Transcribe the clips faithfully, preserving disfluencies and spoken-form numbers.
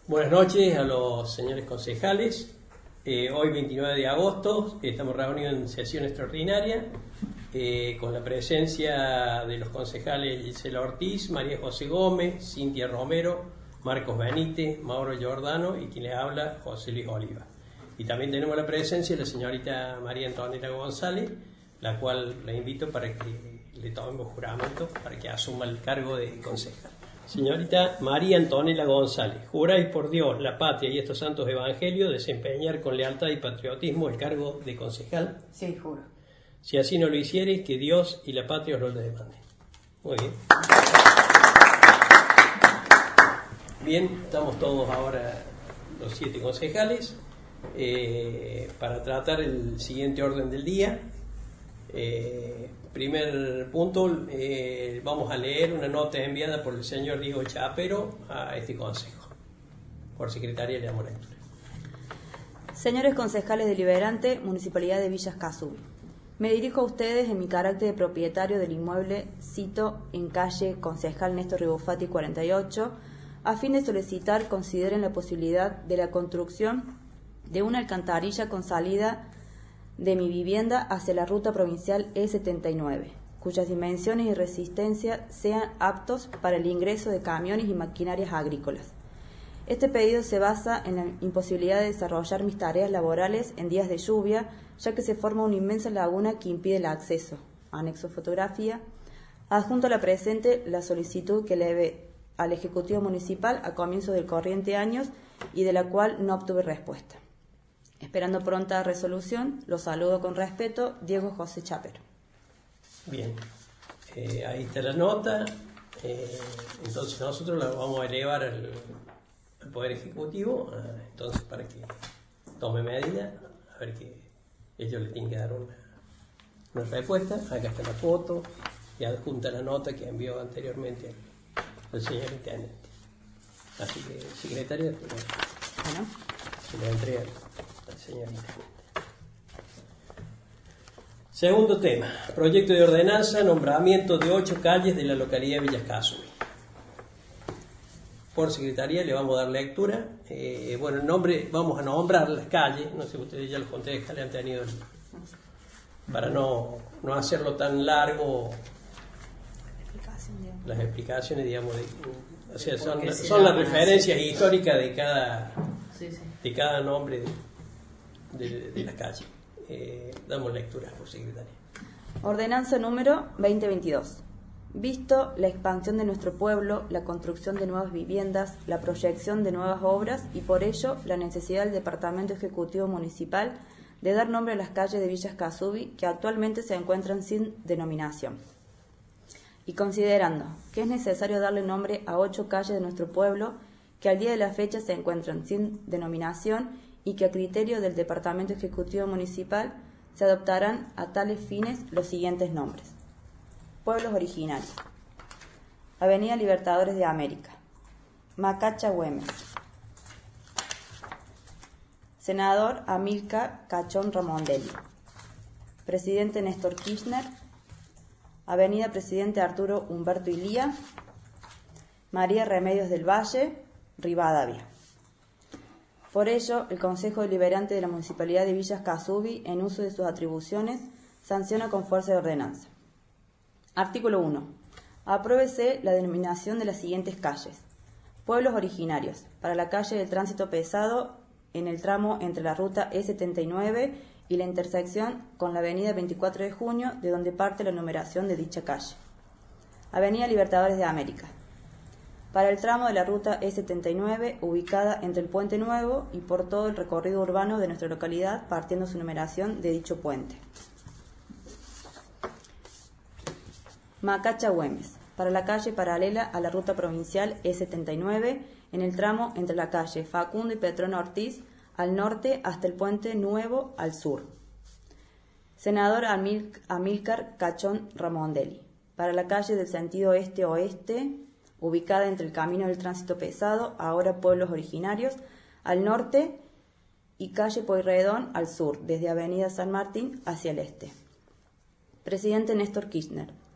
Buenas noches a los señores concejales. Eh, hoy veintinueve de agosto estamos reunidos en sesión extraordinaria eh, con la presencia de los concejales Gisela Ortiz, María José Gómez, Cintia Romero, Marcos Benítez, Mauro Giordano y quien les habla, José Luis Oliva. Y también tenemos la presencia de la señorita María Antonella González, la cual la invito para que le tomemos juramento para que asuma el cargo de concejal. Señorita María Antonella González, ¿juráis por Dios, la patria y estos santos evangelios desempeñar con lealtad y patriotismo el cargo de concejal? Sí, juro. Si así no lo hiciereis, que Dios y la patria os lo demanden. Muy bien. Bien, estamos todos ahora los siete concejales eh, para tratar el siguiente orden del día. Eh, primer punto, eh, vamos a leer una nota enviada por el señor Diego Chapero a este consejo. Por secretaria le damos lectura. Señores concejales deliberantes, Municipalidad de Villa Escazú, me dirijo a ustedes en mi carácter de propietario del inmueble sito en calle Concejal Néstor Ribofati cuarenta y ocho, a fin de solicitar consideren la posibilidad de la construcción de una alcantarilla con salida de mi vivienda hacia la ruta provincial E setenta y nueve, cuyas dimensiones y resistencia sean aptos para el ingreso de camiones y maquinarias agrícolas. Este pedido se basa en la imposibilidad de desarrollar mis tareas laborales en días de lluvia, ya que se forma una inmensa laguna que impide el acceso. Anexo fotografía. Adjunto a la presente la solicitud que eleve al Ejecutivo Municipal a comienzos del corriente año y de la cual no obtuve respuesta. Esperando pronta resolución, los saludo con respeto, Diego José Chapero. Bien, eh, ahí está la nota. Eh, entonces nosotros la vamos a elevar al, al Poder Ejecutivo, eh, entonces para que tome medida, a ver que ellos le tienen que dar una, una respuesta. Acá está la foto y adjunta la nota que envió anteriormente al, al señor intendente. Así que, secretaria, bueno, se le entrega al señor intendente. Segundo tema, proyecto de ordenanza, nombramiento de ocho calles de la localidad de Villa Escazú. Por secretaría le vamos a dar lectura. Eh, bueno, el nombre, vamos a nombrar las calles, no sé si ustedes ya los concejales han tenido, el, para no, no hacerlo tan largo, las explicaciones, digamos, de, o sea, son, son las referencias así históricas de cada, sí, sí. de cada nombre de, de, de la calle. Eh, damos lectura, por secretaria. Ordenanza número veinte veintidós. Visto la expansión de nuestro pueblo, la construcción de nuevas viviendas, la proyección de nuevas obras y por ello la necesidad del Departamento Ejecutivo Municipal de dar nombre a las calles de Villa Escazú que actualmente se encuentran sin denominación. Y considerando que es necesario darle nombre a ocho calles de nuestro pueblo que al día de la fecha se encuentran sin denominación y que a criterio del Departamento Ejecutivo Municipal se adoptarán a tales fines los siguientes nombres. Pueblos originarios. Avenida Libertadores de América. Macacha Güemes. Senador Amílcar Cachón Ramondelli. Presidente Néstor Kirchner. Avenida Presidente Arturo Humberto Ilía. María Remedios del Valle, Rivadavia. Por ello, el Consejo Deliberante de la Municipalidad de Villa Escazú, en uso de sus atribuciones, sanciona con fuerza de ordenanza. Artículo uno. Apruébese la denominación de las siguientes calles. Pueblos originarios. Para la calle del tránsito pesado en el tramo entre la ruta E setenta y nueve y la intersección con la avenida veinticuatro de junio, de donde parte la numeración de dicha calle. Avenida Libertadores de América. Para el tramo de la ruta E setenta y nueve, ubicada entre el Puente Nuevo y por todo el recorrido urbano de nuestra localidad, partiendo su numeración de dicho puente. Macacha Güemes, para la calle paralela a la ruta provincial E setenta y nueve, en el tramo entre la calle Facundo y Petrona Ortiz, al norte hasta el Puente Nuevo al sur. Senador Amil- Amílcar Cachón Ramondelli, para la calle del sentido este-oeste, ubicada entre el camino del tránsito pesado, ahora pueblos originarios, al norte y calle Pueyrredón al sur, desde avenida San Martín hacia el este. Presidente Néstor Kirchner,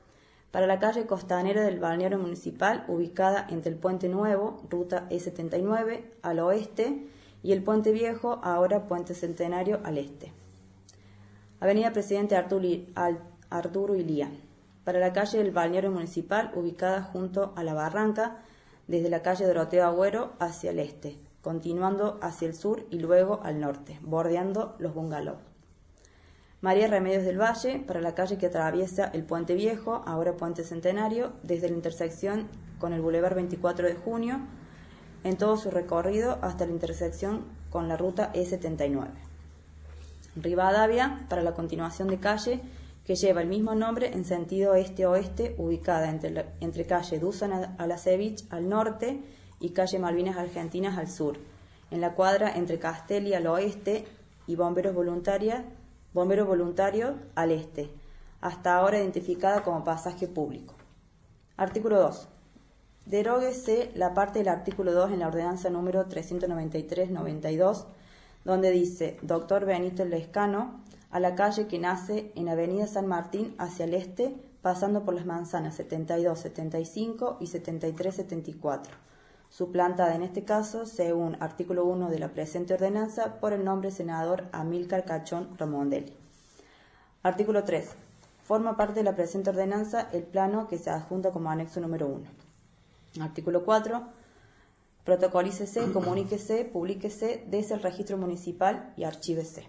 para la calle costanera del balneario municipal, ubicada entre el Puente Nuevo, ruta E setenta y nueve, al oeste, y el Puente Viejo, ahora Puente Centenario, al este. Avenida Presidente Arturo Illia, para la calle del balneario municipal, ubicada junto a la barranca, desde la calle Doroteo Agüero hacia el este, continuando hacia el sur y luego al norte, bordeando los bungalows. María Remedios del Valle, para la calle que atraviesa el Puente Viejo, ahora Puente Centenario, desde la intersección con el Boulevard veinticuatro de junio, en todo su recorrido hasta la intersección con la ruta E setenta y nueve. Rivadavia, para la continuación de calle que lleva el mismo nombre en sentido este-oeste, ubicada entre, la, entre calle Dusan Alasevich al norte y calle Malvinas Argentinas al sur, en la cuadra entre Castelli al oeste y Bomberos Voluntarios Bombero Voluntario al este, hasta ahora identificada como pasaje público. Artículo dos. Deróguese la parte del artículo dos en la ordenanza número trescientos noventa y tres noventa y dos, donde dice Doctor Benito Lescano, a la calle que nace en Avenida San Martín hacia el este, pasando por las manzanas setenta y dos setenta y cinco y setenta y tres setenta y cuatro. Suplantada en este caso, según artículo uno de la presente ordenanza, por el nombre senador Amílcar Cachón Ramondelli. Artículo tres. Forma parte de la presente ordenanza el plano que se adjunta como anexo número uno. Artículo cuatro. Protocolícese, comuníquese, publíquese, dese el registro municipal y archívese.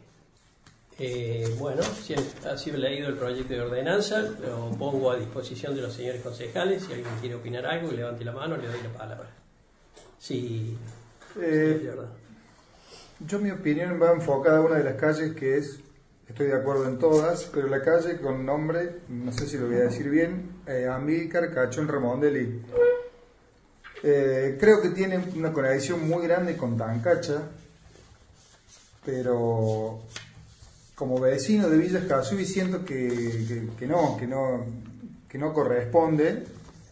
Eh, bueno, si ha sido leído el proyecto de ordenanza, lo pongo a disposición de los señores concejales. Si alguien quiere opinar algo, levante la mano, le doy la palabra. Sí, eh, sí, yo mi opinión va enfocada a una de las calles que es, estoy de acuerdo en todas, pero la calle con nombre, no sé si lo voy a decir bien, eh, Amílcar Cachón Ramondelli. Eh, creo que tiene una conexión muy grande con Tancacha, pero como vecino de Villa Escazú siento que, que, que no, que no, que no corresponde.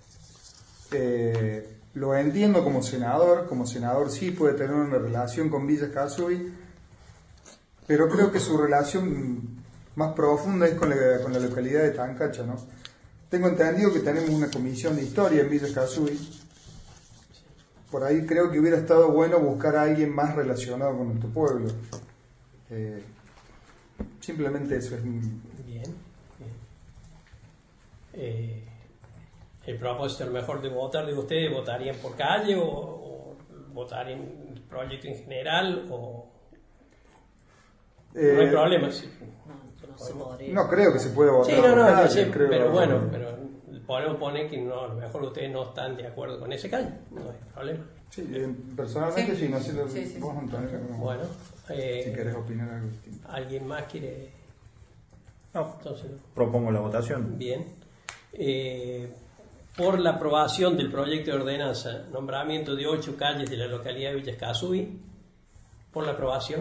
Eh, Lo entiendo como senador, como senador sí puede tener una relación con Villa Escazú, pero creo que su relación más profunda es con la, con la localidad de Tancacha, ¿no? Tengo entendido que tenemos una comisión de historia en Villa Escazú. Por ahí creo que hubiera estado bueno buscar a alguien más relacionado con nuestro pueblo. Eh, simplemente eso es. Bien, bien. Eh... El propósito, a lo mejor, de votar de ustedes, ¿votarían por calle o, o votarían el proyecto en general? O... Eh, no hay problema. Sí. No, no, se podría. No creo que se pueda votar Sí, no, no, por calle, sí, creo. pero bueno, pero podemos poner que no, a lo mejor ustedes no están de acuerdo con ese calle, no hay problema. Sí, personalmente sí, Sí. no sé lo Sí, sí, vos, sí. Antonio, no- Bueno, eh, si querés opinar algo distinto. ¿alguien más quiere? No, Entonces, propongo la votación. bien. Eh, por la aprobación del proyecto de ordenanza, nombramiento de ocho calles de la localidad de Villa Escazú, por la aprobación,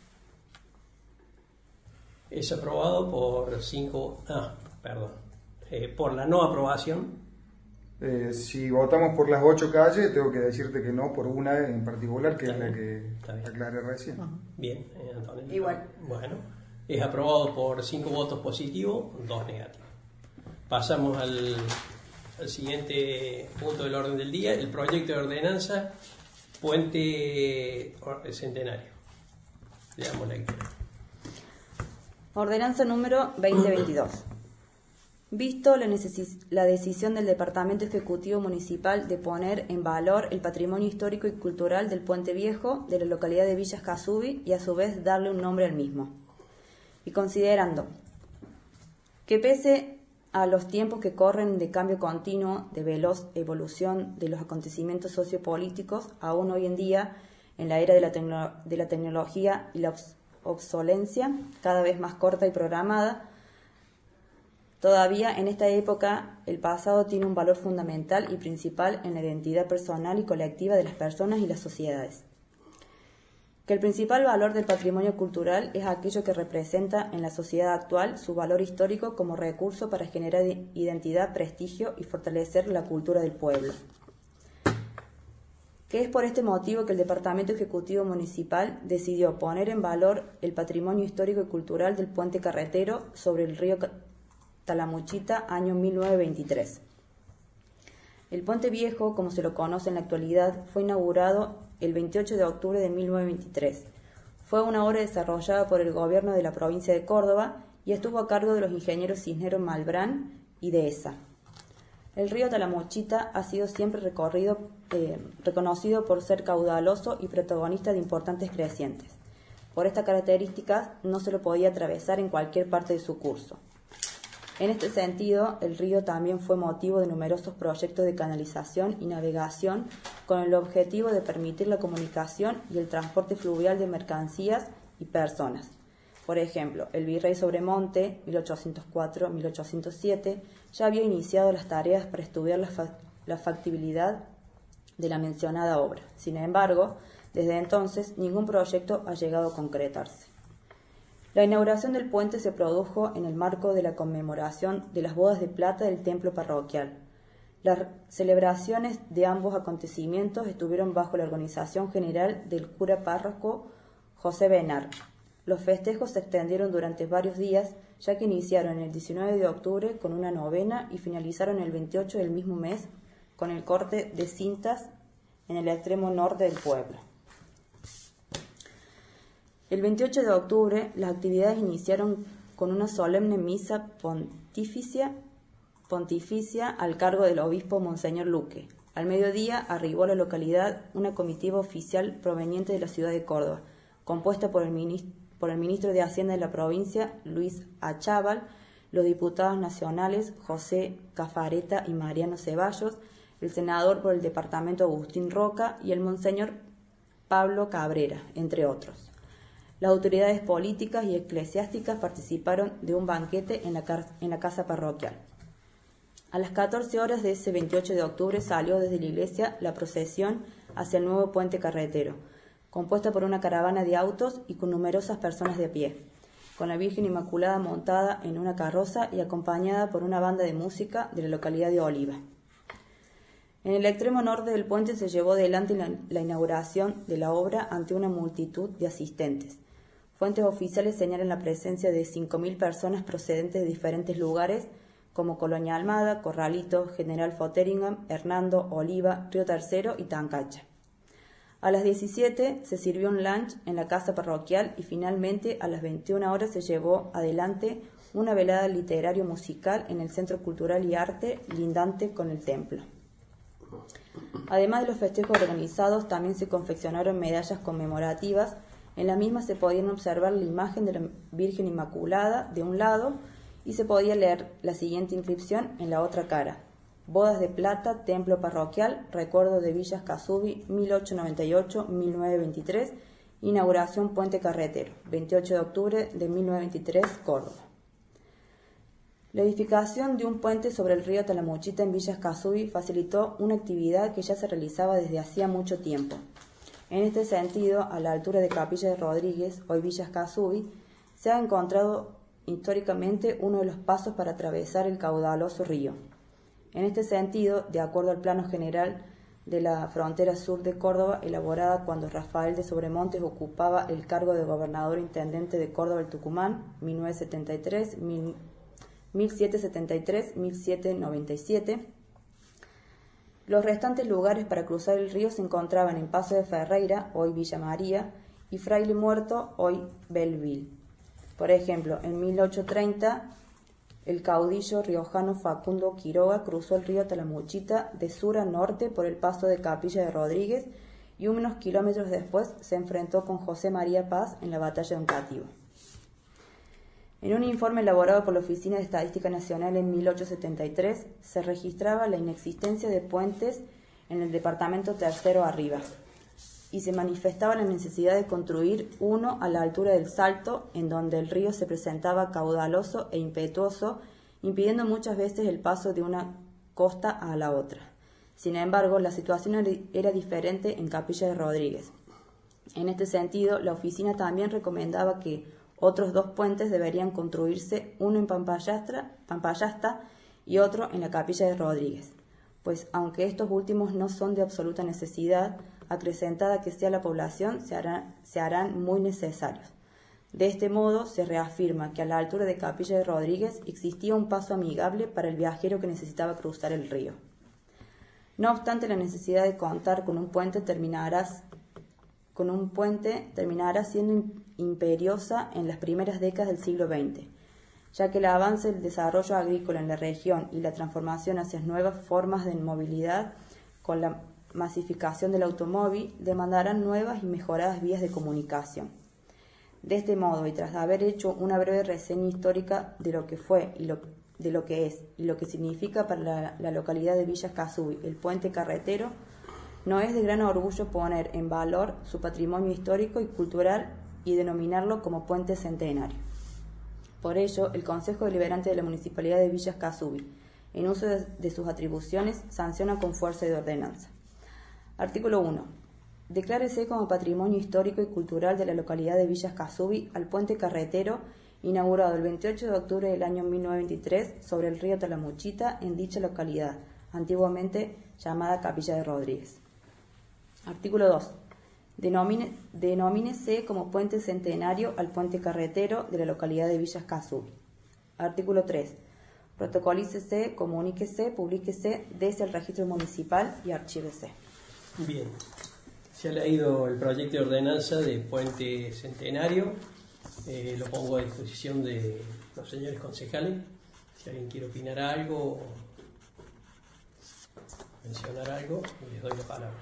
es aprobado por cinco, ah, perdón, eh, por la no aprobación. Eh, si votamos por las ocho calles, tengo que decirte que no por una en particular, que Está es la bien, que está bien. aclaré recién. Bien, eh, Antonio. Igual. Bueno, es aprobado por cinco votos positivos, dos negativos. Pasamos al, al siguiente punto del orden del día, el proyecto de ordenanza Puente Centenario. Le damos lectura. Ordenanza número veinte veintidós. Visto la, necesi- la decisión del Departamento Ejecutivo Municipal de poner en valor el patrimonio histórico y cultural del Puente Viejo de la localidad de Villa Escazú y a su vez darle un nombre al mismo. Y considerando que pese a los tiempos que corren de cambio continuo, de veloz evolución de los acontecimientos sociopolíticos, aún hoy en día, en la era de la, tecno- de la tecnología y la obs- obsolencia cada vez más corta y programada, todavía en esta época el pasado tiene un valor fundamental y principal en la identidad personal y colectiva de las personas y las sociedades. Que el principal valor del patrimonio cultural es aquello que representa en la sociedad actual su valor histórico como recurso para generar identidad, prestigio y fortalecer la cultura del pueblo. Que es por este motivo que el Departamento Ejecutivo Municipal decidió poner en valor el patrimonio histórico y cultural del puente carretero sobre el río Talamuchita, año mil novecientos veintitrés. El Puente Viejo, como se lo conoce en la actualidad, fue inaugurado el veintiocho de octubre de mil novecientos veintitrés. Fue una obra desarrollada por el gobierno de la provincia de Córdoba y estuvo a cargo de los ingenieros Cisneros Malbrán y Dehesa. El río Talamuchita ha sido siempre recorrido, eh, reconocido por ser caudaloso y protagonista de importantes crecientes. Por esta característica no se lo podía atravesar en cualquier parte de su curso. En este sentido, el río también fue motivo de numerosos proyectos de canalización y navegación con el objetivo de permitir la comunicación y el transporte fluvial de mercancías y personas. Por ejemplo, el virrey Sobremonte, mil ochocientos cuatro a mil ochocientos siete, ya había iniciado las tareas para estudiar la, fa- la factibilidad de la mencionada obra. Sin embargo, desde entonces ningún proyecto ha llegado a concretarse. La inauguración del puente se produjo en el marco de la conmemoración de las bodas de plata del templo parroquial. Las celebraciones de ambos acontecimientos estuvieron bajo la organización general del cura párroco José Benar. Los festejos se extendieron durante varios días, ya que iniciaron el diecinueve de octubre con una novena y finalizaron el veintiocho del mismo mes con el corte de cintas en el extremo norte del pueblo. El veintiocho de octubre, las actividades iniciaron con una solemne misa pontificia, pontificia al cargo del obispo Monseñor Luque. Al mediodía arribó a la localidad una comitiva oficial proveniente de la ciudad de Córdoba, compuesta por el, ministro, por el ministro de Hacienda de la provincia, Luis Achával, los diputados nacionales José Cafareta y Mariano Ceballos, el senador por el departamento Agustín Roca y el monseñor Pablo Cabrera, entre otros. Las autoridades políticas y eclesiásticas participaron de un banquete en la, en la casa parroquial. A las catorce horas de ese veintiocho de octubre salió desde la iglesia la procesión hacia el nuevo puente carretero, compuesta por una caravana de autos y con numerosas personas de a pie, con la Virgen Inmaculada montada en una carroza y acompañada por una banda de música de la localidad de Oliva. En el extremo norte del puente se llevó adelante la, la inauguración de la obra ante una multitud de asistentes. Fuentes oficiales señalan la presencia de cinco mil personas procedentes de diferentes lugares como Colonia Almada, Corralito, General Fotheringham, Hernando, Oliva, Río Tercero y Tancacha. A las diecisiete se sirvió un lunch en la casa parroquial y finalmente a las veintiuna horas se llevó adelante una velada literario-musical en el Centro Cultural y Arte lindante con el templo. Además de los festejos organizados, también se confeccionaron medallas conmemorativas. En las mismas se podían observar la imagen de la Virgen Inmaculada de un lado y se podía leer la siguiente inscripción en la otra cara: Bodas de Plata, Templo Parroquial, Recuerdo de Villas Casubi, mil ochocientos noventa y ocho a mil novecientos veintitrés, Inauguración Puente Carretero, veintiocho de octubre de mil novecientos veintitrés, Córdoba. La edificación de un puente sobre el río Talamuchita en Villas Casubi facilitó una actividad que ya se realizaba desde hacía mucho tiempo. En este sentido, a la altura de Capilla de Rodríguez, hoy Villas Casubi, se ha encontrado históricamente uno de los pasos para atravesar el caudaloso río. En este sentido, de acuerdo al plano general de la frontera sur de Córdoba, elaborada cuando Rafael de Sobremontes ocupaba el cargo de gobernador intendente de Córdoba del Tucumán, mil novecientos setenta y tres, mil setecientos setenta y tres a mil setecientos noventa y siete, los restantes lugares para cruzar el río se encontraban en Paso de Ferreira, hoy Villa María, y Fraile Muerto, hoy Belleville. Por ejemplo, en mil ochocientos treinta, el caudillo riojano Facundo Quiroga cruzó el río Talamuchita de sur a norte por el paso de Capilla de Rodríguez y unos kilómetros después se enfrentó con José María Paz en la batalla de Oncativo. En un informe elaborado por la Oficina de Estadística Nacional en mil ochocientos setenta y tres, se registraba la inexistencia de puentes en el departamento Tercero Arriba y se manifestaba la necesidad de construir uno a la altura del Salto, en donde el río se presentaba caudaloso e impetuoso, impidiendo muchas veces el paso de una costa a la otra. Sin embargo, la situación era diferente en Capilla de Rodríguez. En este sentido, la oficina también recomendaba que otros dos puentes deberían construirse, uno en Pampayasta, Pampayasta y otro en la Capilla de Rodríguez, pues aunque estos últimos no son de absoluta necesidad, acrecentada que sea la población, se harán, se harán muy necesarios. De este modo, se reafirma que a la altura de Capilla de Rodríguez existía un paso amigable para el viajero que necesitaba cruzar el río. No obstante, la necesidad de contar con un puente terminará, con un puente terminará siendo imperiosa en las primeras décadas del siglo veinte, ya que el avance del desarrollo agrícola en la región y la transformación hacia nuevas formas de movilidad con la masificación del automóvil demandarán nuevas y mejoradas vías de comunicación. De este modo, y tras haber hecho una breve reseña histórica de lo que fue y lo, de lo que es y lo que significa para la, la localidad de Villa Escazú el puente carretero, no es de gran orgullo poner en valor su patrimonio histórico y cultural y denominarlo como puente centenario. Por ello, el Consejo Deliberante de la Municipalidad de Villa Escazú, en uso de, de sus atribuciones, sanciona con fuerza de ordenanza. Artículo uno. Declárese como patrimonio histórico y cultural de la localidad de Villa Escazú al puente carretero inaugurado el veintiocho de octubre del año mil novecientos veintitrés sobre el río Talamuchita en dicha localidad, antiguamente llamada Capilla de Rodríguez. Artículo dos. Denomine, denomínese como puente centenario al puente carretero de la localidad de Villa Escazú. Artículo tres. Protocolícese, comuníquese, publíquese, dese al registro municipal y archívese. Bien. Se ha leído el proyecto de ordenanza de Puente Centenario. Eh, lo pongo a disposición de los señores concejales. Si alguien quiere opinar algo o mencionar algo, les doy la palabra.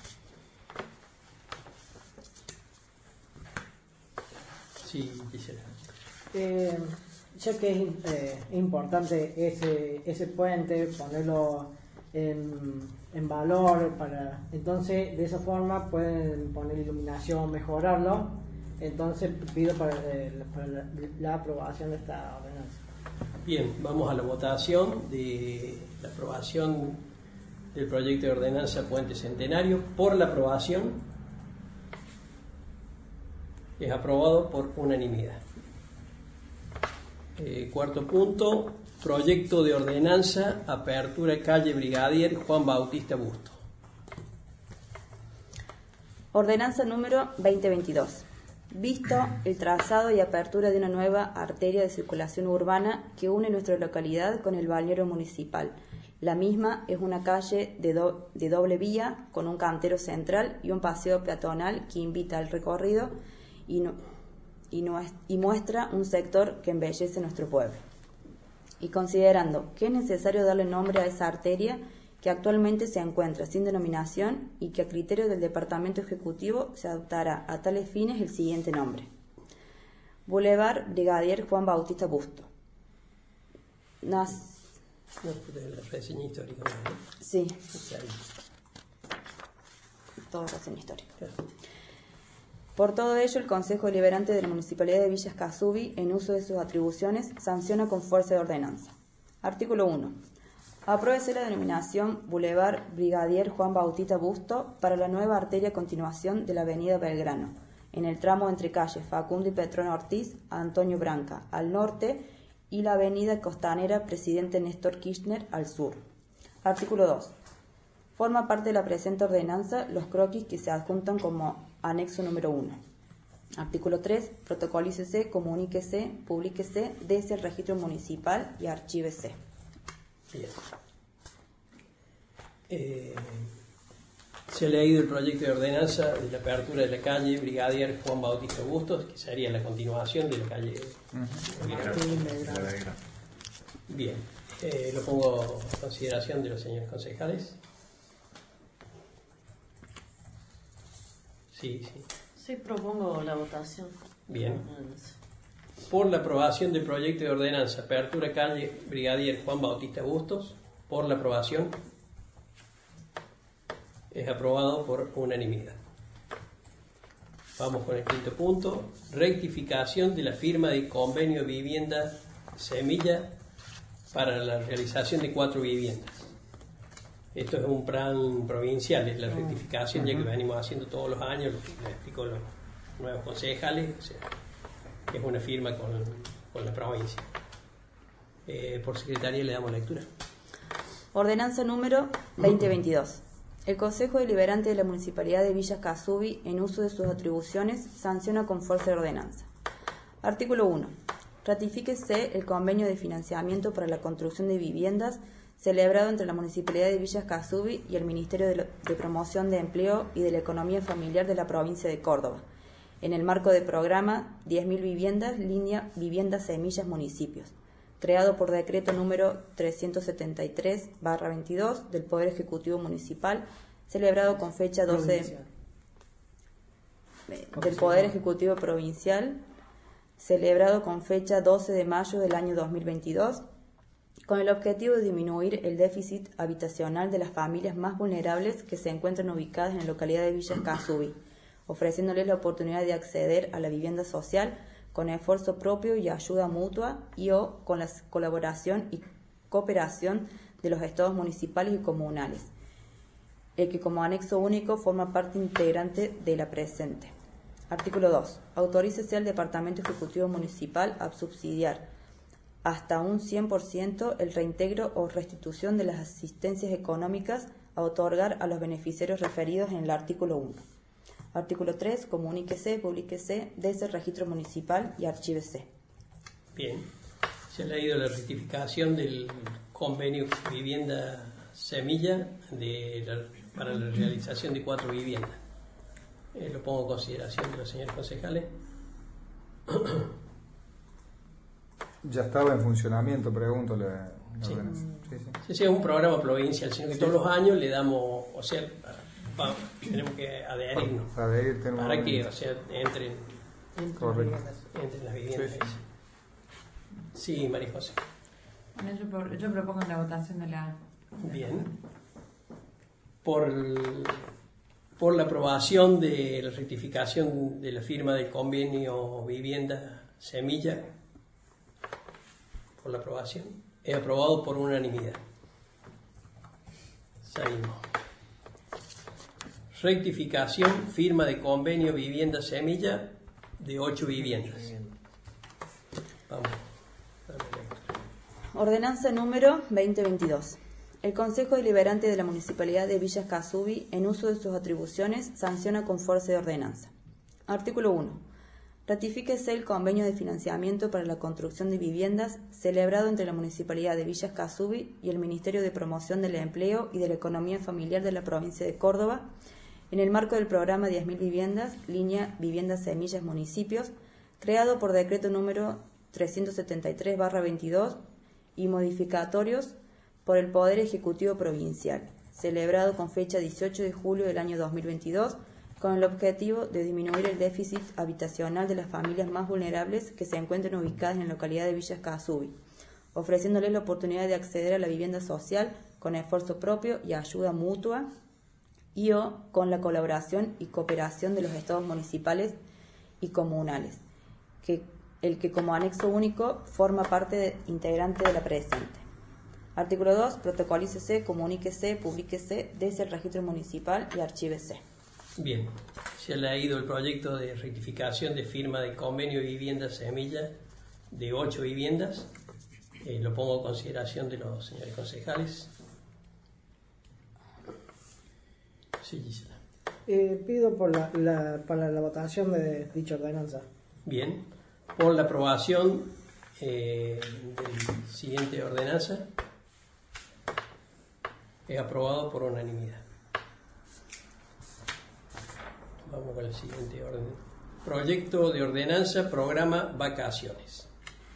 Sí, quisiera. Eh, ya que es eh, importante ese, ese puente, ponerlo en, en valor, para entonces de esa forma pueden poner iluminación, mejorarlo. Entonces pido para, eh, para la, la aprobación de esta ordenanza. Bien, vamos a la votación de la aprobación del proyecto de ordenanza Puente Centenario. Por la aprobación, es aprobado por unanimidad. Eh, cuarto punto, proyecto de ordenanza Apertura Calle Brigadier Juan Bautista Busto. Ordenanza número veinte veintidós. Visto el trazado y apertura de una nueva arteria de circulación urbana que une nuestra localidad con el balneario municipal. La misma es una calle de, do, de doble vía con un cantero central y un paseo peatonal que invita al recorrido y, no, y, no es, y muestra un sector que embellece nuestro pueblo. Y considerando que es necesario darle nombre a esa arteria que actualmente se encuentra sin denominación y que a criterio del Departamento Ejecutivo se adoptará a tales fines el siguiente nombre: Boulevard Brigadier Juan Bautista Busto. Nas... No, de la reseña histórica, ¿no? Sí, Sí. todo reseña histórica. Claro. Por todo ello, el Consejo Deliberante de la Municipalidad de Villa Escazú, en uso de sus atribuciones, sanciona con fuerza de ordenanza. Artículo uno. Apruébese la denominación Boulevard Brigadier Juan Bautista Busto para la nueva arteria a continuación de la avenida Belgrano, en el tramo entre calles Facundo y Petrona Ortiz a Antonio Branca, al norte, y la avenida Costanera Presidente Néstor Kirchner, al sur. Artículo dos. Forma parte de la presente ordenanza los croquis que se adjuntan como anexo número uno. Artículo tres. Protocolícese, comuníquese, publíquese, dese al registro municipal y archívese. Bien. Eh, se ha leído el proyecto de ordenanza de la apertura de la calle Brigadier Juan Bautista Bustos, que sería la continuación de la calle Belgrano. Bien, eh, lo pongo a consideración de los señores concejales. Sí, sí. Sí, propongo la votación. Bien. Por la aprobación del proyecto de ordenanza Apertura Calle Brigadier Juan Bautista Bustos, por la aprobación, es aprobado por unanimidad. Vamos con el quinto punto: rectificación de la firma de convenio de vivienda semilla para la realización de cuatro viviendas. Esto es un plan provincial, es la rectificación, ya que venimos haciendo todos los años, lo que le explico a los nuevos concejales, o sea, es una firma con, con la provincia. Eh, por secretaría le damos lectura. Ordenanza número veinte veintidós. El Consejo Deliberante de la Municipalidad de Villa Escazú, en uso de sus atribuciones, sanciona con fuerza de ordenanza. Artículo uno. Ratifíquese el convenio de financiamiento para la construcción de viviendas celebrado entre la Municipalidad de Villa Casubi y el Ministerio de, lo, de Promoción de Empleo y de la Economía Familiar de la provincia de Córdoba, en el marco del programa diez mil viviendas, línea Viviendas Semillas Municipios, creado por decreto número trescientos setenta y tres barra veintidós del Poder Ejecutivo Municipal, celebrado con fecha doce de, del Poder Ejecutivo Provincial, celebrado con fecha doce de mayo del año dos mil veintidós, con el objetivo de disminuir el déficit habitacional de las familias más vulnerables que se encuentran ubicadas en la localidad de Villa Casubi, ofreciéndoles la oportunidad de acceder a la vivienda social con esfuerzo propio y ayuda mutua y o con la colaboración y cooperación de los estados municipales y comunales, el que como anexo único forma parte integrante de la presente. Artículo dos. Autorícese al Departamento Ejecutivo Municipal a subsidiar hasta un cien por ciento el reintegro o restitución de las asistencias económicas a otorgar a los beneficiarios referidos en el artículo uno. Artículo tres. Comuníquese, publíquese, dese el registro municipal y archívese. Bien. Se ha leído la rectificación del convenio Vivienda Semilla de la, para la realización de cuatro viviendas. Eh, lo pongo a consideración de los señores concejales. Ya estaba en funcionamiento, pregunto. La, la Sí. sí, sí. Sí, sí, es un programa provincial, sino que todos los años le damos, o sea, vamos, tenemos que adherirnos Adherir, tenemos para que, un- o sea, entren, Correcto. entren las viviendas. Sí, sí. Sí, María José. Bueno, yo, pro- yo propongo la votación de la... Bien. Por, por la aprobación de la rectificación de la firma del convenio Vivienda Semilla, por la aprobación, es aprobado por unanimidad. Seguimos. Rectificación, firma de convenio Vivienda Semilla de ocho viviendas. Vamos. Dame la- Ordenanza número veinte veintidós. El Consejo Deliberante de la Municipalidad de Villa Casubi, en uso de sus atribuciones, sanciona con fuerza de ordenanza. Artículo uno. Ratifíquese el convenio de financiamiento para la construcción de viviendas celebrado entre la Municipalidad de Villa Casubi y el Ministerio de Promoción del Empleo y de la Economía Familiar de la provincia de Córdoba, en el marco del programa diez mil viviendas, línea Viviendas Semillas Municipios, creado por decreto número trescientos setenta y tres barra veintidós y modificatorios por el Poder Ejecutivo Provincial, celebrado con fecha dieciocho de julio del año dos mil veintidós, con el objetivo de disminuir el déficit habitacional de las familias más vulnerables que se encuentran ubicadas en la localidad de Villa Casubi, ofreciéndoles la oportunidad de acceder a la vivienda social con esfuerzo propio y ayuda mutua y o con la colaboración y cooperación de los estados municipales y comunales, que el que como anexo único forma parte de, integrante de la presente. Artículo dos. Protocolícese, comuníquese, publíquese, dese el registro municipal y archívese. Bien, se ha leído el proyecto de rectificación de firma de convenio de vivienda semilla de ocho viviendas. Eh, lo pongo a consideración de los señores concejales. Sí, Gisela. Eh, pido por la, la- para la votación de dicha ordenanza. Bien, por la aprobación eh, del siguiente ordenanza, es aprobado por unanimidad. Vamos con el siguiente orden. Proyecto de ordenanza, programa vacaciones.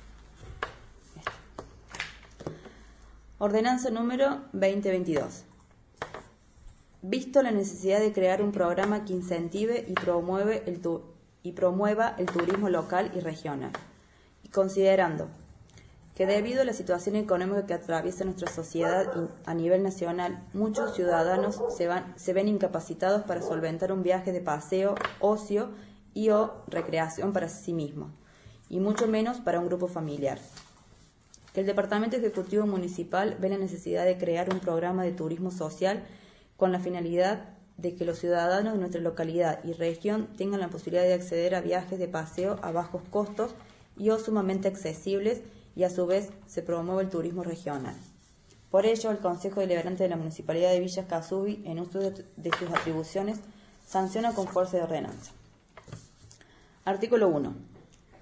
Ordenanza número veinte veintidós. Visto la necesidad de crear un programa que incentive y promueve el tu- y promueva el turismo local y regional, y considerando que debido a la situación económica que atraviesa nuestra sociedad y a nivel nacional, muchos ciudadanos se, van, se ven incapacitados para solventar un viaje de paseo, ocio y o recreación para sí mismos, y mucho menos para un grupo familiar. Que el Departamento Ejecutivo Municipal ve la necesidad de crear un programa de turismo social con la finalidad de que los ciudadanos de nuestra localidad y región tengan la posibilidad de acceder a viajes de paseo a bajos costos y o sumamente accesibles, y a su vez se promueve el turismo regional. Por ello, el Consejo Deliberante de la Municipalidad de Villa Casubi, en uso de, de sus atribuciones, sanciona con fuerza de ordenanza. Artículo uno.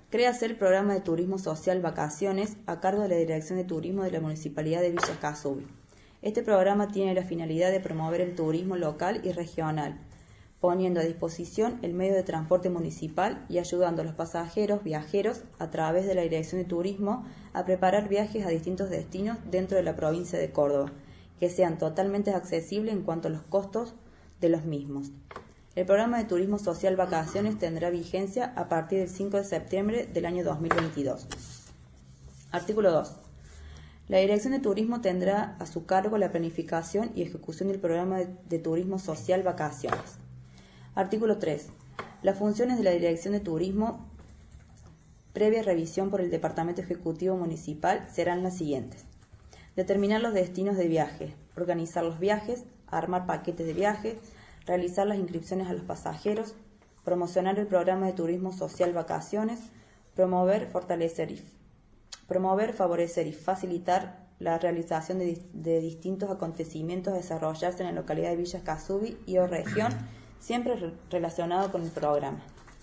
Créase el programa de turismo social Vacaciones a cargo de la Dirección de Turismo de la Municipalidad de Villa Casubi. Este programa tiene la finalidad de promover el turismo local y regional, poniendo a disposición el medio de transporte municipal y ayudando a los pasajeros, viajeros, a través de la Dirección de Turismo, a preparar viajes a distintos destinos dentro de la provincia de Córdoba, que sean totalmente accesibles en cuanto a los costos de los mismos. El programa de turismo social Vacaciones tendrá vigencia a partir del cinco de septiembre del año dos mil veintidós. Artículo dos. La Dirección de Turismo tendrá a su cargo la planificación y ejecución del programa de, de turismo social Vacaciones. Artículo tres. Las funciones de la Dirección de Turismo, previa revisión por el Departamento Ejecutivo Municipal, serán las siguientes: determinar los destinos de viaje, organizar los viajes, armar paquetes de viaje, realizar las inscripciones a los pasajeros, promocionar el programa de turismo social Vacaciones, promover, fortalecer y promover, favorecer y facilitar la realización de, de distintos acontecimientos a desarrollarse en la localidad de Villa Casubi y o región, siempre re relacionado con el programa.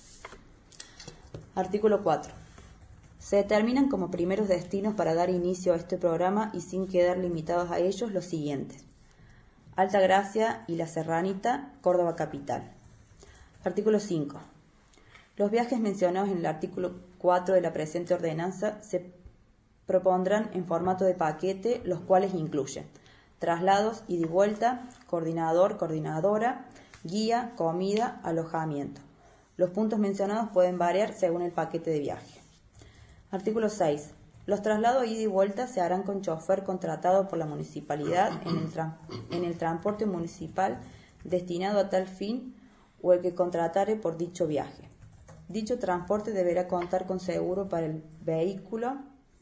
Artículo cuatro. Se determinan como primeros destinos para dar inicio a este programa y sin quedar limitados a ellos los siguientes: Altagracia y La Serranita, Córdoba Capital. Artículo cinco. Los viajes mencionados en el artículo cuatro de la presente ordenanza se propondrán en formato de paquete, los cuales incluyen traslados, ida y vuelta, coordinador, coordinadora, guía, comida, alojamiento. Los puntos mencionados pueden variar según el paquete de viaje. Artículo seis. Los traslados ida y vuelta se harán con chofer contratado por la municipalidad en el, en el transporte municipal destinado a tal fin o el que contratare por dicho viaje. Dicho transporte deberá contar con seguro para el vehículo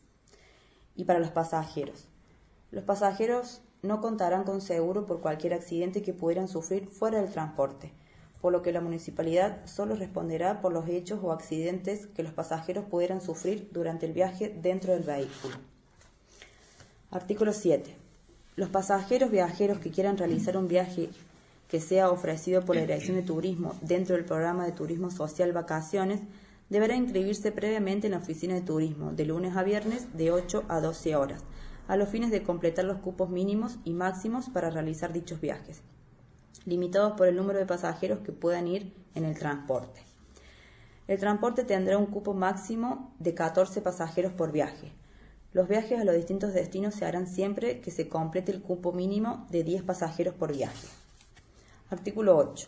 y para los pasajeros. Los pasajeros no contarán con seguro por cualquier accidente que pudieran sufrir fuera del transporte, por lo que la municipalidad solo responderá por los hechos o accidentes que los pasajeros pudieran sufrir durante el viaje dentro del vehículo. Artículo siete. Los pasajeros viajeros que quieran realizar un viaje que sea ofrecido por la Dirección de Turismo dentro del programa de turismo social Vacaciones deberán inscribirse previamente en la oficina de turismo de lunes a viernes de ocho a doce horas, a los fines de completar los cupos mínimos y máximos para realizar dichos viajes, limitados por el número de pasajeros que puedan ir en el transporte. El transporte tendrá un cupo máximo de catorce pasajeros por viaje. Los viajes a los distintos destinos se harán siempre que se complete el cupo mínimo de diez pasajeros por viaje. Artículo ocho.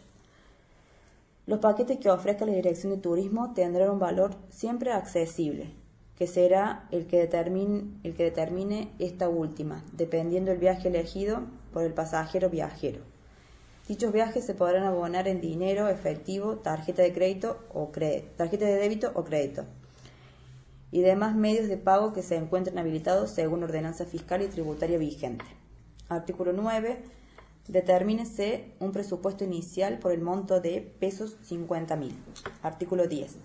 Los paquetes que ofrezca la Dirección de Turismo tendrán un valor siempre accesible, que será el que determine, el que determine esta última, dependiendo del viaje elegido por el pasajero viajero. Dichos viajes se podrán abonar en dinero, efectivo, tarjeta de crédito o crédito, tarjeta de débito o crédito, y demás medios de pago que se encuentren habilitados según ordenanza fiscal y tributaria vigente. Artículo nueve. Determínese un presupuesto inicial por el monto de pesos cincuenta mil. Artículo diez.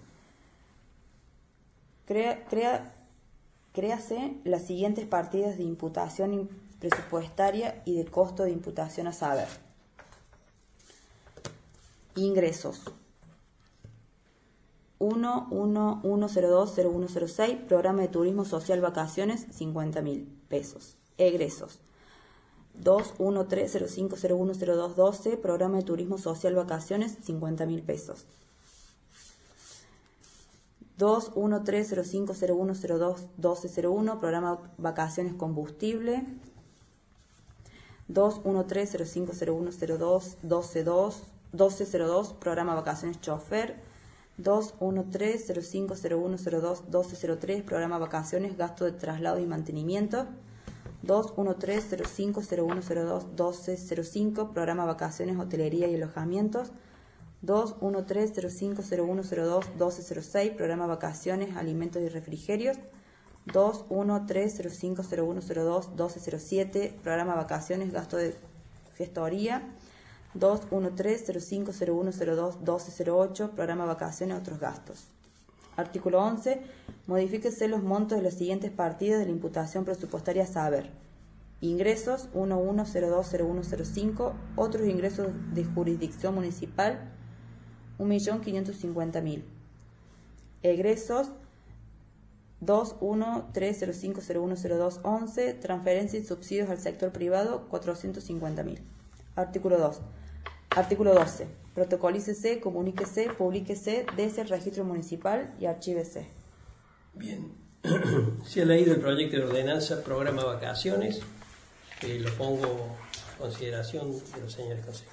Crea, crea, créase las siguientes partidas de imputación presupuestaria y de costo de imputación a saber: ingresos uno uno uno cero dos cero uno cero seis, programa de turismo social Vacaciones, cincuenta mil pesos. Egresos dos uno tres cero cinco cero uno cero dos doce, programa de turismo social Vacaciones, cincuenta mil pesos. dos uno tres cero cinco cero uno cero dos doce cero uno, programa Vacaciones Combustible. dos uno tres cero cinco cero uno cero dos doce cero dos, programa Vacaciones Chofer. dos uno tres cero cinco cero uno cero dos doce cero tres, programa Vacaciones Gasto de Traslado y Mantenimiento. dos uno tres cero cinco cero uno cero dos doce cero cinco, programa Vacaciones Hotelería y Alojamientos. dos uno tres cero cinco cero uno cero dos doce cero seis, programa Vacaciones Alimentos y Refrigerios. dos uno tres cero cinco cero uno cero dos doce cero siete, programa Vacaciones Gasto de Gestoría. dos uno tres cero cinco cero uno cero dos doce cero ocho, programa Vacaciones Otros Gastos. Artículo once. Modifíquese los montos de las siguientes partidas de la imputación presupuestaria a saber: ingresos uno uno cero dos cero uno cero cinco, otros ingresos de jurisdicción municipal un millón quinientos cincuenta mil, egresos dos uno tres cero cinco cero uno cero dos once, transferencia y subsidios al sector privado, cuatrocientos cincuenta mil. Artículo dos. Artículo doce. Protocolícese, comuníquese, publíquese, dese el registro municipal y archívese. Bien. Se ha leído el proyecto de ordenanza programa vacaciones. Eh, lo pongo a consideración de los señores concejales.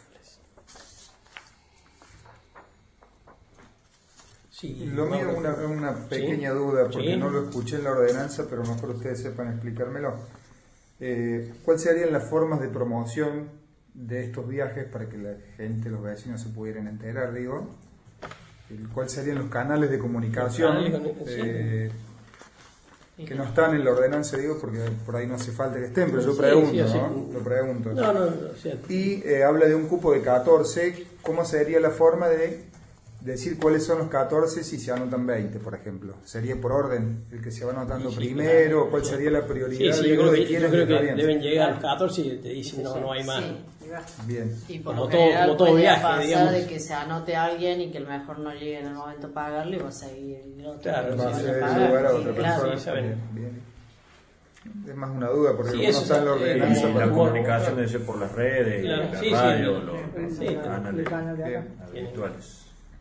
Sí, Lo mío es una, una pequeña ¿Sí? duda, porque ¿Sí? no lo escuché en la ordenanza, pero mejor ustedes sepan explicármelo. Eh, ¿Cuáles serían las formas de promoción de estos viajes para que la gente, los vecinos se pudieran enterar, digo? El- ¿Cuáles serían los canales de comunicación? Los canales con- eh, que no están en la ordenanza, digo, porque por ahí no hace falta que estén, pero yo Sí, pregunto, sí, sí. ¿no? Lo pregunto. No, no, no. O sea, Y eh, habla de un cupo de catorce. ¿Cómo sería la forma de decir cuáles son los catorce si se anotan veinte, por ejemplo? ¿Sería por orden el que se va anotando Sí, primero? claro. ¿Cuál sería la sí, prioridad? sí, yo digo, creo de que, yo quiénes creo que estarían? deben llegar a los catorce y te dicen no, no hay más. Sí. Bien. Y por Como lo todo- general como todo puede viaje, pasar digamos. de que se anote alguien y que el mejor no llegue en el momento a pagarlo y va a seguir el otro. Claro, que Va a se sí, ser vaya el a lugar a pagar. otra Sí, claro. persona. Sí, saben. Bien, bien. Es más una duda, porque Sí, algunos eso están en la es, eh, ordenanza. sí, Y para- la como- comunicación debe ser por las redes, Claro, la sí, sí, radio, sí. los Sí, El canales canal de acá. Bien. habituales.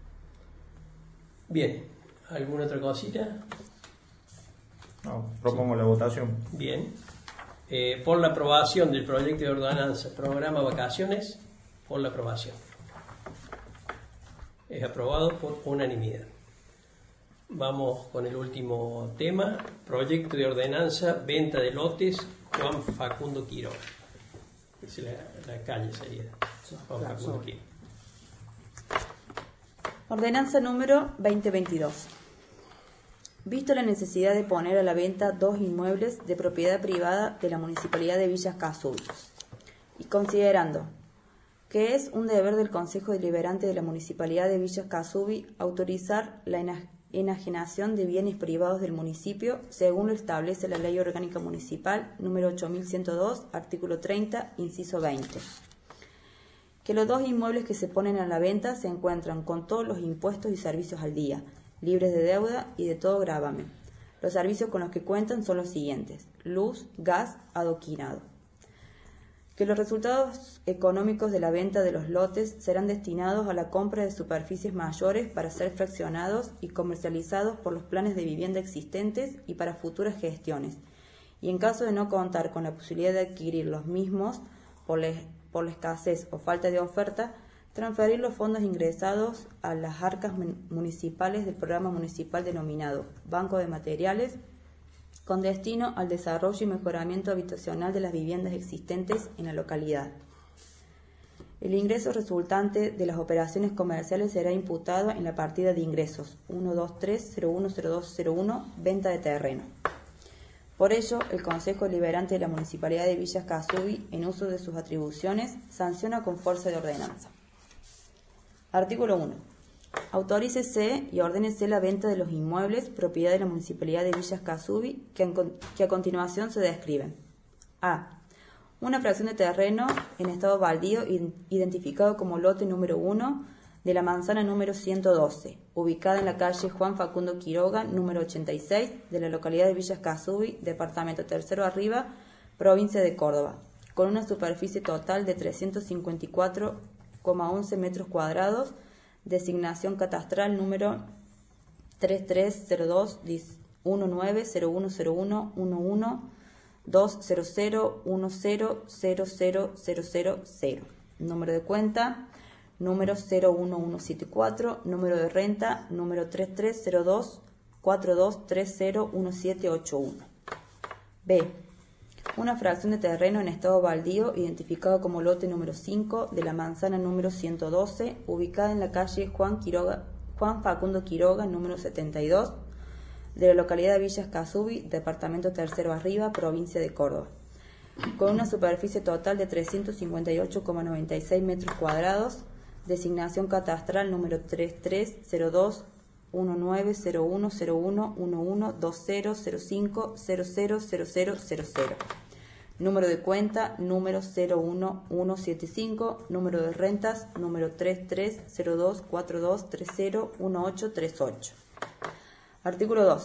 Bien. ¿Alguna otra cosita? No, propongo la votación. Bien. Eh, por la aprobación del proyecto de ordenanza programa vacaciones, por la aprobación. Es aprobado por unanimidad. Vamos con el último tema. Proyecto de ordenanza venta de lotes Juan Facundo Quiroga. Es la, la calle sería. Juan Facundo Quiroga. Ordenanza número veinte veintidós. Visto la necesidad de poner a la venta dos inmuebles de propiedad privada de la Municipalidad de Villa Casubi, y considerando que es un deber del Consejo Deliberante de la Municipalidad de Villa Casubi autorizar la ena- enajenación de bienes privados del municipio según lo establece la Ley Orgánica Municipal número ocho mil ciento dos, artículo treinta, inciso veinte. Que los dos inmuebles que se ponen a la venta se encuentran con todos los impuestos y servicios al día, libres de deuda y de todo gravamen. Los servicios con los que cuentan son los siguientes: luz, gas, adoquinado. Que los resultados económicos de la venta de los lotes serán destinados a la compra de superficies mayores para ser fraccionados y comercializados por los planes de vivienda existentes y para futuras gestiones, y en caso de no contar con la posibilidad de adquirir los mismos por la, por la escasez o falta de oferta, transferir los fondos ingresados a las arcas municipales del programa municipal denominado Banco de Materiales, con destino al desarrollo y mejoramiento habitacional de las viviendas existentes en la localidad. El ingreso resultante de las operaciones comerciales será imputado en la partida de ingresos uno dos tres cero uno cero dos cero uno, venta de terreno. Por ello, el Consejo Deliberante de la Municipalidad de Villa Casubi, en uso de sus atribuciones, sanciona con fuerza de ordenanza. Artículo uno. Autorícese y ordénese la venta de los inmuebles propiedad de la Municipalidad de Villa Casubi que, que a continuación se describen. A. Una fracción de terreno en estado baldío identificado como lote número uno de la manzana número ciento doce, ubicada en la calle Juan Facundo Quiroga, número ochenta y seis, de la localidad de Villa Casubi, departamento Tercero Arriba, provincia de Córdoba, con una superficie total de trescientos cincuenta y cuatro coma once metros cuadrados, designación catastral número tres tres cero dos uno nueve cero uno cero uno uno uno dos cero cero uno cero cero cero cero cero cero, número de cuenta número cero uno uno siete cuatro, número de renta número tres tres cero dos cuatro dos tres cero uno siete ocho uno. B. Una fracción de terreno en estado baldío identificado como lote número cinco de la manzana número ciento doce, ubicada en la calle Juan, Quiroga, Juan Facundo Quiroga, número setenta y dos, de la localidad de Villa Casubi, departamento Tercero Arriba, provincia de Córdoba, con una superficie total de trescientos cincuenta y ocho coma noventa y seis metros cuadrados, designación catastral número tres tres cero dos uno nueve cero uno cero uno uno uno dos cero cero cinco cero cero cero cero cero cero, número de cuenta número cero uno uno siete cinco, número de rentas número tres tres cero dos cuatro dos tres cero uno ocho tres ocho. Artículo dos.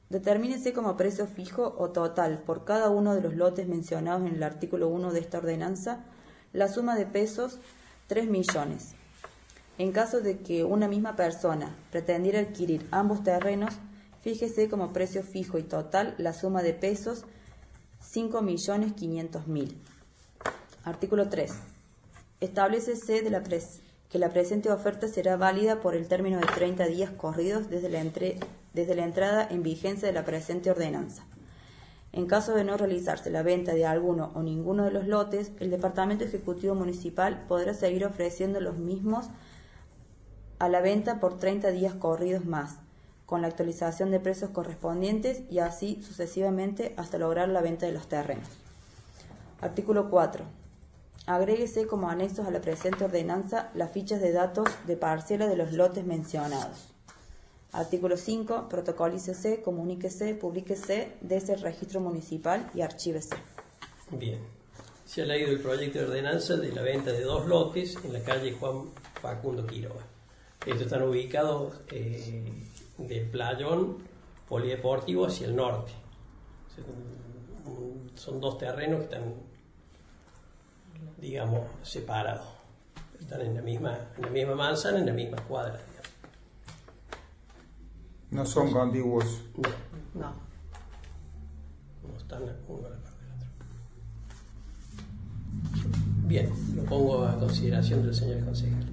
Determínese como precio fijo o total por cada uno de los lotes mencionados en el artículo uno de esta ordenanza la suma de pesos tres millones. En caso de que una misma persona pretendiera adquirir ambos terrenos, fíjese como precio fijo y total la suma de pesos cinco millones quinientos mil. Artículo tres. Establécese de la pres que la presente oferta será válida por el término de treinta días corridos desde la, entre desde la entrada en vigencia de la presente ordenanza. En caso de no realizarse la venta de alguno o ninguno de los lotes, el Departamento Ejecutivo Municipal podrá seguir ofreciendo los mismos a la venta por treinta días corridos más, con la actualización de precios correspondientes y así sucesivamente hasta lograr la venta de los terrenos. Artículo cuatro. Agréguese como anexos a la presente ordenanza las fichas de datos de parcela de los lotes mencionados. Artículo cinco. Protocolícese, comuníquese, publíquese desde el registro municipal y archívese. Bien. Se ha leído el proyecto de ordenanza de la venta de dos lotes en la calle Juan Facundo Quiroga. Estos están ubicados eh, del playón polideportivo hacia el norte. Son dos terrenos que están, digamos, separados. Están en la misma, en la misma manzana, en la misma cuadra. Digamos. No son contiguos. No, No. no están uno a la parte del otro. Bien, lo pongo a consideración de los señores concejales.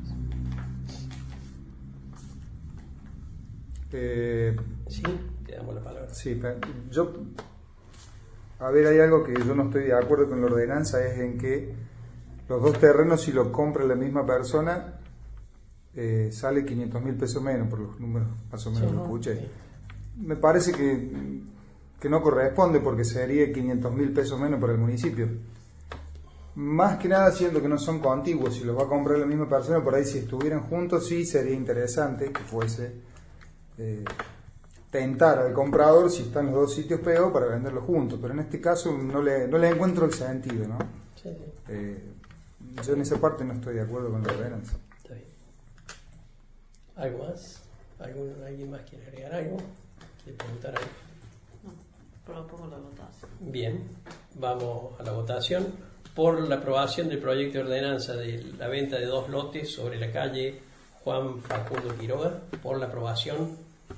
Eh, Sí, te damos la palabra. sí, yo, a ver, hay algo que yo no estoy de acuerdo con la ordenanza, es en que los dos terrenos, si los compra la misma persona, eh, sale quinientos mil pesos menos, por los números más o menos Sí, que escuché. sí. Me parece que, que no corresponde, porque sería quinientos mil pesos menos para el municipio. Más que nada, siendo que no son contiguos, si los va a comprar la misma persona, por ahí si estuvieran juntos sí sería interesante que fuese eh, tentar al comprador, si están los dos sitios pegados, para venderlos juntos, pero en este caso no le, no le encuentro el sentido, ¿no? Sí, sí. Eh, yo en esa parte no estoy de acuerdo con la ordenanza. Está bien. ¿Algo más? ¿Algún, ¿Alguien más quiere agregar algo? ¿Quiere preguntar algo? No, propongo la votación. Bien, vamos a la votación por la aprobación del proyecto de ordenanza de la venta de dos lotes sobre la calle Juan Facundo Quiroga. Por la aprobación.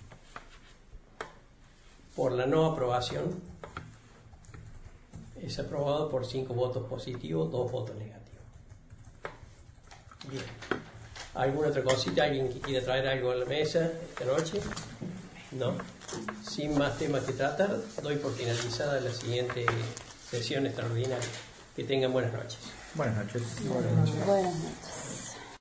Por la no aprobación. Es aprobado por cinco votos positivos, dos votos negativos. Bien. ¿Alguna otra cosita? ¿Alguien que quiera traer algo a la mesa esta noche? No. Sin más temas que tratar, doy por finalizada la siguiente sesión extraordinaria. Que tengan buenas noches. Buenas noches. Buenas noches. Buenas noches.